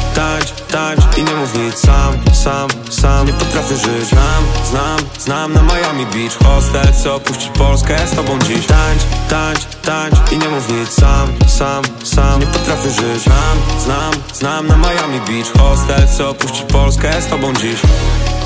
tańcz i nie mów nic. Sam nie potrafię żyć. Znam na Miami Beach hostel, chcę opuścić Polskę z tobą dziś. Tańcz i nie mów nic. Sam nie potrafię żyć. Znam na Miami Beach hostel, chcę opuścić Polskę z tobą dziś.